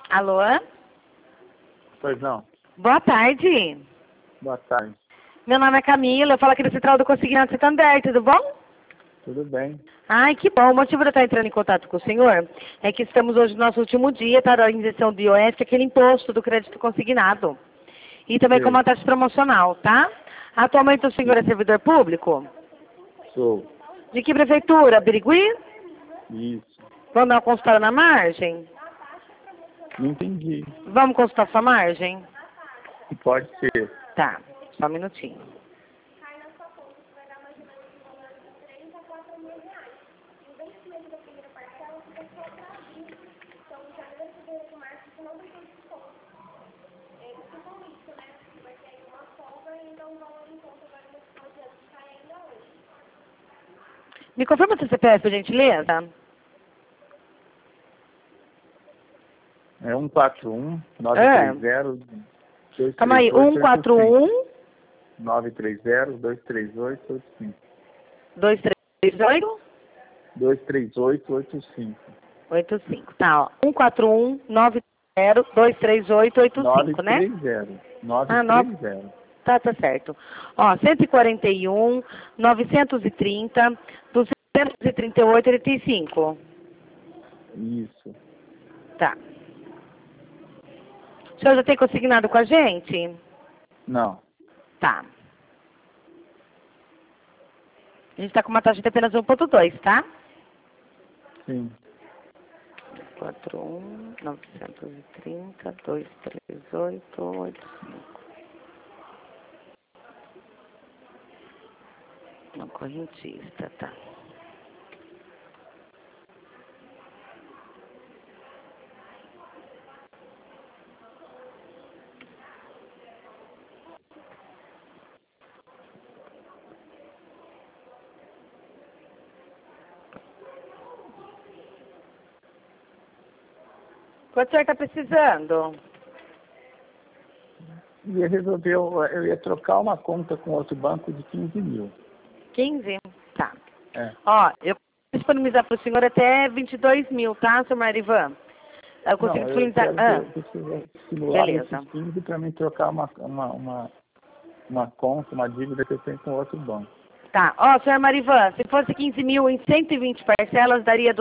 Alô? Pois não. Boa tarde. Boa tarde. Meu nome é Camila, eu falo aqui da Central do Consignado Santander, tudo bom? Tudo bem? Ai, que bom. O motivo de eu estar entrando em contato com o senhor é que estamos hoje no nosso último dia, tá? Da injeção do IOF, aquele imposto do crédito consignado. E também com Sei. uma taxa promocional, tá? Atualmente o senhor é servidor público? Sou. De que prefeitura? Birigui? Isso. Vamos dar uma consultada na margem? Não entendi. Vamos consultar sua margem? Pode ser. Tá, só um minutinho. Me confirma seu CPF, por gentileza? É 141 930 Calma aí, 141 930 238 85. 238 238 85. 85. Tá, ó. 141 90 238 85, né? 930. Ah, 930. Tá certo. Ó, 141 930 238 85. Isso. Tá. O senhor já tem consignado com a gente? Não. Tá. A gente tá com uma taxa de apenas 1,2, tá? Sim. 41 930 238 85. Uma correntista, tá. Quanto o senhor está precisando? Eu ia trocar uma conta com outro banco de 15 mil. 15? Tá. É. Ó, eu vou disponibilizar para o senhor até 22 mil, tá, seu Marivan? Eu consigo Não, eu disponibilizar... preciso estimular beleza. esses 15 para mim trocar uma conta, uma dívida que eu tenho com outro banco. Tá. Ó, senhor Marivan, se fosse 15 mil em 120 parcelas, daria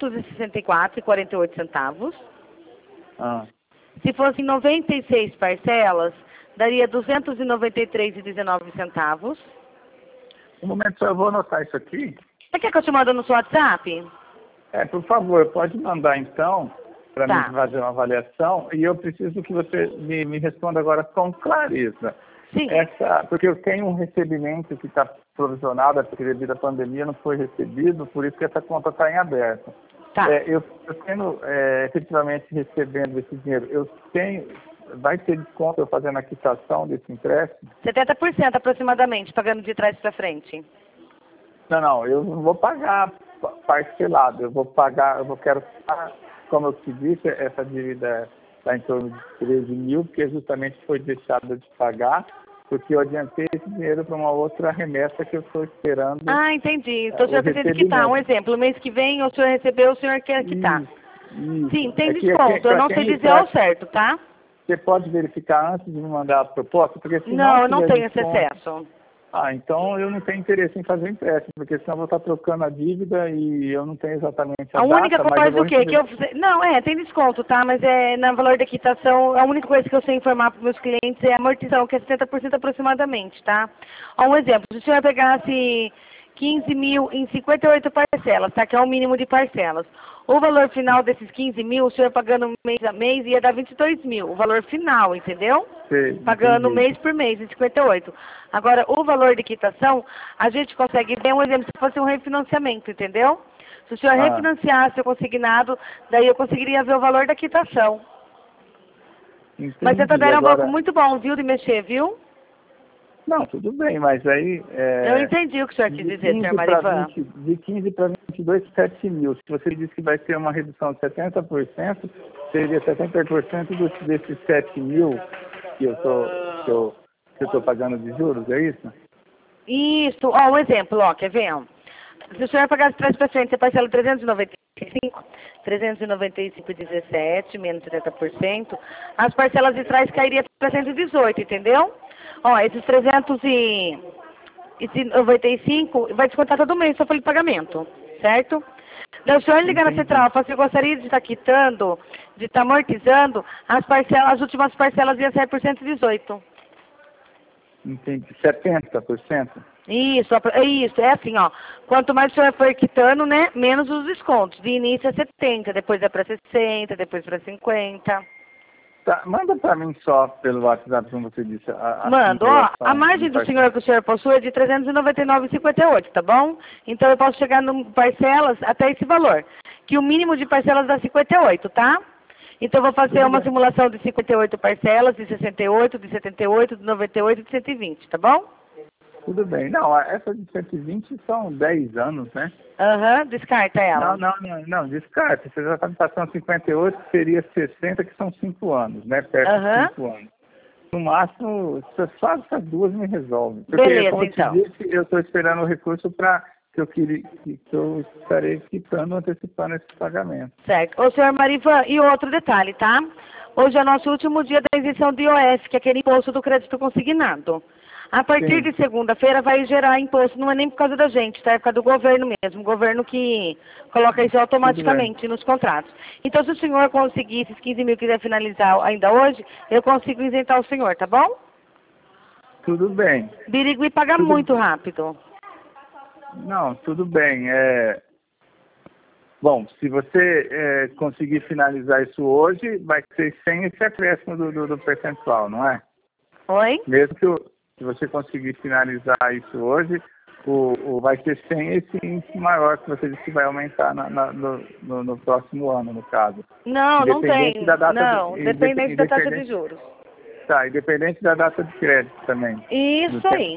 264,48 centavos. Ah, Se fosse em 96 parcelas, daria 293,19 centavos. um momento só, eu vou anotar isso aqui. Você quer que eu te mande no seu WhatsApp? Por favor, pode mandar então, para Tá. mim fazer uma avaliação, e eu preciso que você me responda agora com clareza. Sim. Porque eu tenho um recebimento que está provisionado, porque devido à pandemia não foi recebido, por isso que essa conta está em aberto. Tá. Eu tendo efetivamente recebendo esse dinheiro, vai ter desconto eu fazendo a quitação desse empréstimo? 70% aproximadamente, pagando de trás para frente. Não, eu não vou pagar parcelado, quero pagar, como eu te disse, essa dívida está em torno de 13 mil, porque justamente foi deixada de pagar, porque eu adiantei esse dinheiro para uma outra remessa que eu estou esperando. Ah, entendi. Então o senhor precisa quitar. Um exemplo, mês que vem o senhor recebeu, o senhor quer quitar. Isso. Sim, tem desconto. Eu não sei dizer ao certo, tá? Você pode verificar antes de me mandar a proposta? Porque se Não, eu não tenho esse desconto, acesso. então eu não tenho interesse em fazer empréstimo, porque senão eu vou estar trocando a dívida e eu não tenho exatamente a A única data, mas coisa eu o quê? Que eu... receber. Não, tem desconto, tá? Mas no valor da quitação, a única coisa que eu sei informar para os meus clientes é a amortização, que é 70% aproximadamente, tá? Ó, um exemplo, se o senhor pegasse 15 mil em 58 parcelas, tá? Que é o mínimo de parcelas. O valor final desses 15 mil, o senhor pagando mês a mês, ia dar 22 mil. O valor final, entendeu? Sei, Pagando entendi. mês por mês, em 58. Agora, o valor de quitação, a gente consegue ver um exemplo, se fosse um refinanciamento, entendeu? Se o senhor refinanciasse o consignado, daí eu conseguiria ver o valor da quitação. Entendi. Mas você também é um Agora, banco muito bom, viu, de mexer, viu? não, tudo bem, mas aí... Eu entendi o que o senhor quis dizer, senhor Marivan. De 15 para 22, 7 mil. Se você disse que vai ter uma redução de 70%, seria 70% desses 7 mil que eu estou pagando de juros, é isso? Isso. Ó, um exemplo, ó, quer ver? Se o senhor pagar de trás para frente, você parcela 390 395,17 menos 70%, as parcelas de trás cairiam para 118, entendeu? Ó, esses 395 vai descontar todo mês, só folha de pagamento, certo? Daí o senhor ligar na central, fala assim, eu gostaria de estar quitando, de estar amortizando, as últimas parcelas iam sair por 118. Entendi. 70%? Isso, é assim, ó. Quanto mais o senhor for quitando, né, menos os descontos. De início é 70, depois é para 60, depois para 50. Tá, manda para mim só pelo WhatsApp, como você disse. Mando, ó, a margem do senhor que o senhor possui é de 399,58, tá bom? Então eu posso chegar no parcelas até esse valor, que o mínimo de parcelas dá 58, tá? Então eu vou fazer uma simulação de 58 parcelas, de 68, de 78, de 98 e de 120, tá bom? Tudo bem. Não, essa de 120 são 10 anos, né? Aham, descarta ela. Não, descarta. Você já está me passando 58, que seria 60, que são 5 anos, né? Perto de 5 anos. No máximo, só essas duas me resolvem. Porque, beleza, como então. eu te disse, eu estou esperando o recurso para que eu estarei quitando, antecipando esse pagamento. Certo. Ô, senhor Marivan, e outro detalhe, tá? Hoje é nosso último dia da isenção de IOF, que é aquele imposto do crédito consignado. A partir de segunda-feira vai gerar imposto, não é nem por causa da gente, tá? É por causa do governo mesmo, o governo que coloca isso automaticamente nos contratos. Então, se o senhor conseguir esses 15 mil e quiser finalizar ainda hoje, eu consigo isentar o senhor, tá bom? Tudo bem. Birigui paga muito rápido. Não, tudo bem. Bom, se você conseguir finalizar isso hoje, vai ser sem esse acréscimo do percentual, não é? Oi? Mesmo que se você conseguir finalizar isso hoje, vai ser sem esse índice maior que você disse que vai aumentar no próximo ano, no caso. Não, não tem. Dependente da taxa de juros. Tá, independente da data de crédito também. Isso aí.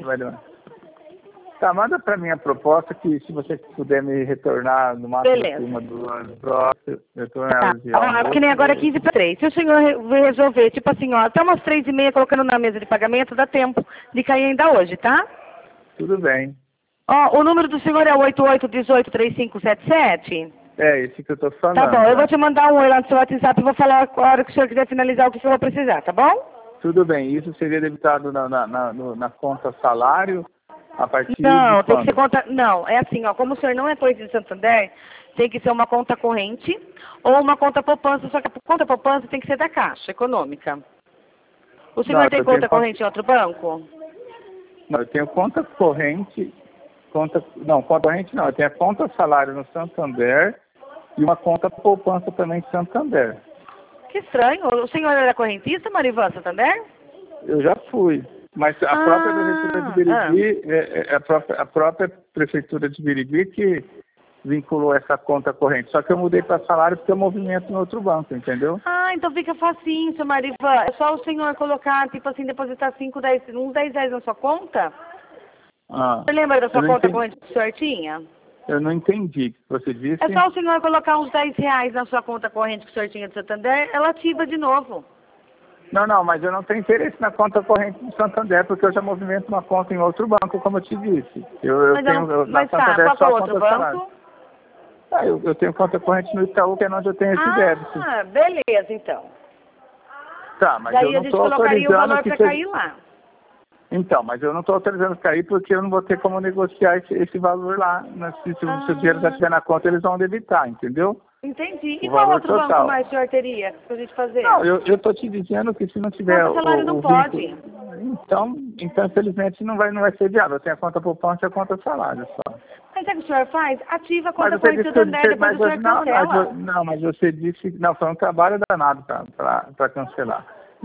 Tá, manda para mim a proposta que se você puder me retornar no máximo uma, 2 horas próximas, que nem agora é 15 para 3. Se o senhor resolver, tipo assim, ó, até umas 3h30 colocando na mesa de pagamento, dá tempo de cair ainda hoje, tá? Tudo bem. Ó, o número do senhor é 88183577? É, esse que eu tô falando. Tá bom, eu vou te mandar um oi lá no seu WhatsApp e vou falar a hora que o senhor quiser finalizar o que o senhor vai precisar, tá bom? Tudo bem, isso seria debitado na conta salário? A partir não, de tem que ser conta. Não, é assim, ó, como o senhor não é cliente de Santander, tem que ser uma conta corrente ou uma conta poupança, só que a conta poupança tem que ser da Caixa Econômica. O senhor tem conta corrente em outro banco? Não, eu tenho conta corrente, conta corrente não, eu tenho a conta salário no Santander e uma conta poupança também em Santander. Que estranho, o senhor era correntista, Marivan, Santander? Eu já fui. Mas a própria Prefeitura de Birigui, a própria Prefeitura de Birigui que vinculou essa conta corrente. Só que eu mudei para salário porque eu movimento em outro banco, entendeu? Ah, então fica facinho, seu Marivan. É só o senhor colocar, tipo assim, depositar uns 10 reais na sua conta? Você lembra da sua conta corrente que o senhor tinha? Eu não entendi o que você disse. É só o senhor colocar uns 10 reais na sua conta corrente que o senhor tinha de Santander, ela ativa de novo. Não, mas eu não tenho interesse na conta corrente do Santander, porque eu já movimento uma conta em outro banco, como eu te disse. Mas qual é o outro banco? Eu tenho conta corrente no Itaú, que é onde eu tenho esse débito. Ah, beleza, então. Tá, mas daí eu não estou autorizando... Daí a gente colocaria o valor para cair lá. Então, mas eu não estou autorizando cair porque eu não vou ter como negociar esse valor lá. Se o dinheiro já estiver na conta, eles vão debitar, entendeu? Entendi. E qual outro banco mais o senhor teria para a gente fazer? Não, eu estou te dizendo que se não tiver... O salário não pode. Então, infelizmente, não vai ser viável. Eu tenho a conta poupança e a conta salário só. Mas sabe o que o senhor faz? Ativa a conta corrente do Santander, depois o senhor cancela. Não, mas você disse... Não, foi um trabalho danado para cancelar.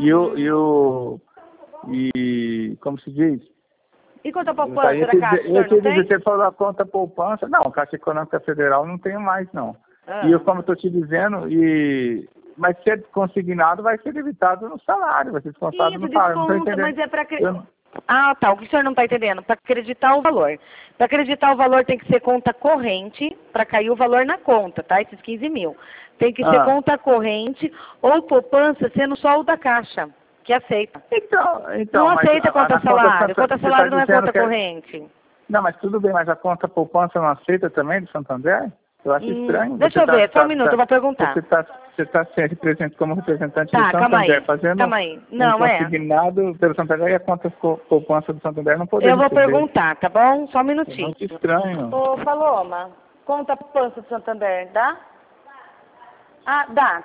Como se diz? E conta poupança da Caixa, o senhor não tem? Você falou a conta poupança. Não, a Caixa Econômica Federal não tenho mais, não. E eu, como estou te dizendo, mas se é consignado, vai ser debitado no salário, vai ser descontado no salário. Não estou entendendo. Mas é para... Ah, tá. O que o senhor não está entendendo? Para acreditar o valor. Para acreditar o valor tem que ser conta corrente, para cair o valor na conta, tá? Esses 15 mil. Tem que ser conta corrente ou poupança sendo só o da Caixa, que aceita. Então não aceita conta salário. Conta salário não é conta corrente. Não, mas tudo bem, mas a conta poupança não aceita também do Santander? Eu acho estranho. Deixa eu ver, só um minuto, eu vou perguntar. Você está como representante do Calma Santander, aí, fazendo calma aí. Não, consignado pelo Santander e a conta poupança do Santander não poderia eu vou receber. perguntar, tá bom? Só um minutinho. Muito estranho. Ô, Paloma, conta poupança do Santander, dá? Ah, dá.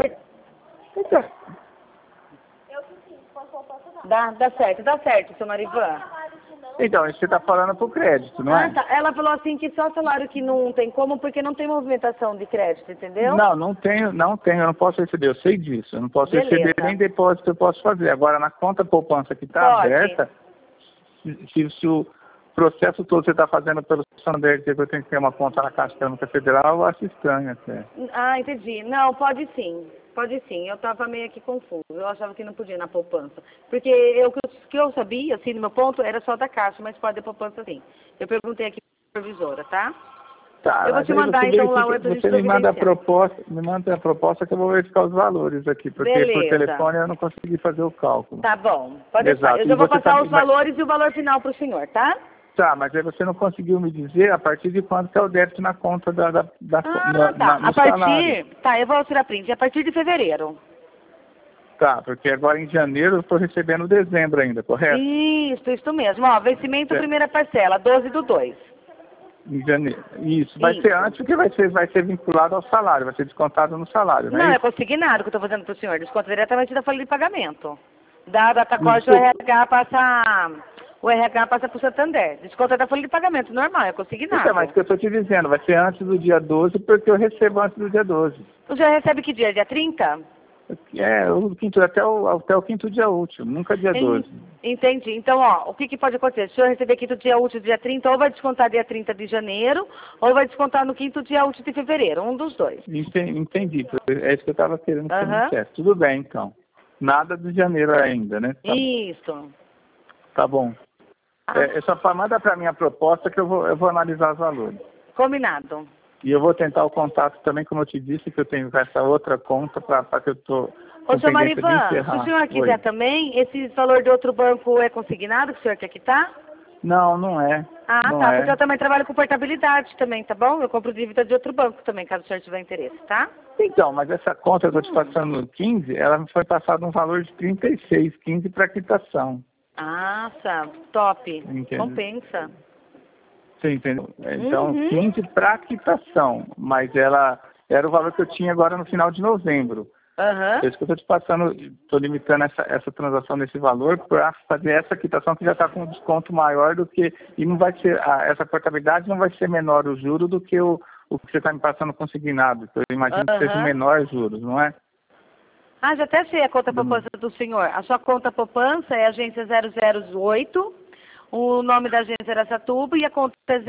Dá certo, seu Marivan. Então, isso você está falando para o crédito, não é? Tá. Ela falou assim que só salário que não tem como, porque não tem movimentação de crédito, entendeu? Não tenho, eu não posso receber, eu sei disso. Eu não posso receber nem depósito eu posso fazer. Agora, na conta poupança que está aberta, se o processo todo você está fazendo pelo Santander, que eu tenho que ter uma conta na Caixa Econômica Federal, eu acho estranho até. Ah, entendi. Não, pode sim. Pode sim. Eu estava meio aqui confuso. Eu achava que não podia na poupança. Porque o que eu sabia, assim, no meu ponto, era só da Caixa, mas pode ter poupança sim. Eu perguntei aqui para a supervisora, tá? Tá, eu vou te mandar então lá o você me manda a proposta que eu vou verificar os valores aqui, porque por telefone eu não consegui fazer o cálculo. Tá bom, pode deixar. Eu já vou passar os valores e o valor final para o senhor, tá? Tá, mas aí você não conseguiu me dizer a partir de quando que é o débito na conta no a partir, salário. Tá, eu vou tirar print, a partir de fevereiro. Tá, porque agora em janeiro eu estou recebendo dezembro ainda, correto? Isso mesmo. Ó, vencimento primeira parcela, 12/2. Em janeiro. Isso, vai ser antes, porque vai ser vinculado ao salário, vai ser descontado no salário, não é? Não, é consignado que eu estou fazendo para o senhor, desconto diretamente da folha de pagamento. Da data corte, o RH passa para o Santander. Desconto da folha de pagamento, normal, é consignado. Isso, mas que eu estou te dizendo, vai ser antes do dia 12, porque eu recebo antes do dia 12. O senhor recebe que dia? Dia 30? Até o quinto dia útil, nunca dia 12. Entendi. Então, ó, o que pode acontecer? Se o senhor receber quinto dia útil dia 30, ou vai descontar dia 30 de janeiro, ou vai descontar no quinto dia útil de fevereiro, um dos dois. Entendi, é isso que eu estava querendo que você me dissesse. Tudo bem, então. Nada de janeiro ainda, né? Isso. Tá bom. Só manda para mim a proposta que eu vou analisar os valores. Combinado. E eu vou tentar o contato também, como eu te disse, que eu tenho essa outra conta para que eu estou... Ô, senhor Marivan, se o senhor quiser também, esse valor de outro banco é consignado que o senhor quer quitar? Não, não é. Porque eu também trabalho com portabilidade também, tá bom? Eu compro dívida de outro banco também, caso o senhor tiver interesse, tá? Então, mas essa conta que eu estou te passando no 15, ela me foi passada um valor de 36,15 para quitação. Top. Entendeu? Compensa. Você entendeu? Então, 15 para quitação, mas ela era o valor que eu tinha agora no final de novembro. É isso que eu estou te passando, estou limitando essa transação nesse valor para fazer essa quitação que já está com um desconto maior do que, e não vai ser, essa portabilidade não vai ser menor o juro do que o que você está me passando consignado, eu imagino que seja o menor juros, não é? Já até sei a conta poupança do senhor. A sua conta poupança é agência 008, o nome da agência era Satuba e a conta é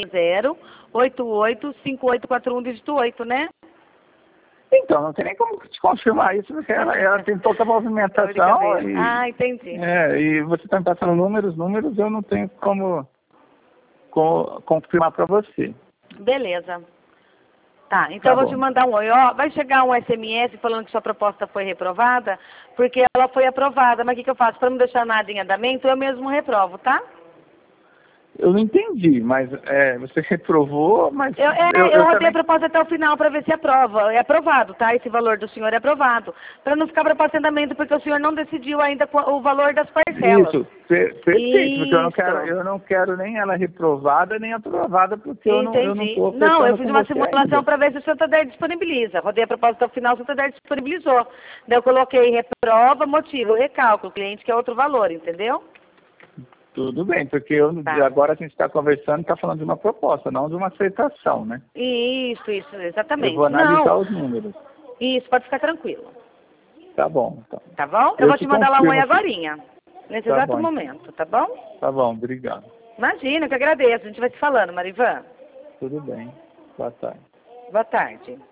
060-88-5841, dígito 8, né? Então, não tem nem como te confirmar isso, porque ela tem pouca movimentação. Entendi. E você está me passando números, eu não tenho como confirmar para você. Beleza. Tá, então eu vou te mandar um oi. Vai chegar um SMS falando que sua proposta foi reprovada, porque ela foi aprovada. Mas o que eu faço? Para não deixar nada em andamento, eu mesmo reprovo, tá? Eu não entendi, mas você reprovou, mas... Eu rodei a proposta até o final para ver se aprova. É aprovado, tá? Esse valor do senhor é aprovado. Para não ficar proposta em andamento, porque o senhor não decidiu ainda o valor das parcelas. Isso, perfeito, porque eu não quero nem ela reprovada, nem aprovada, porque eu não estou... Não, eu fiz uma simulação para ver se o Santander disponibiliza. Rodei a proposta até o final, o Santander disponibilizou. Daí eu coloquei reprova, motivo, recálculo, cliente que é outro valor, entendeu? Tudo bem, porque agora a gente está conversando, está falando de uma proposta, não de uma aceitação, né? Isso, exatamente. Eu vou analisar os números. Isso, pode ficar tranquilo. Tá bom, então. Tá bom? Eu vou te mandar lá um oi agorinha, nesse exato momento, tá bom? Tá bom, obrigado. Imagina, eu que agradeço. A gente vai se falando, Marivan. Tudo bem. Boa tarde. Boa tarde.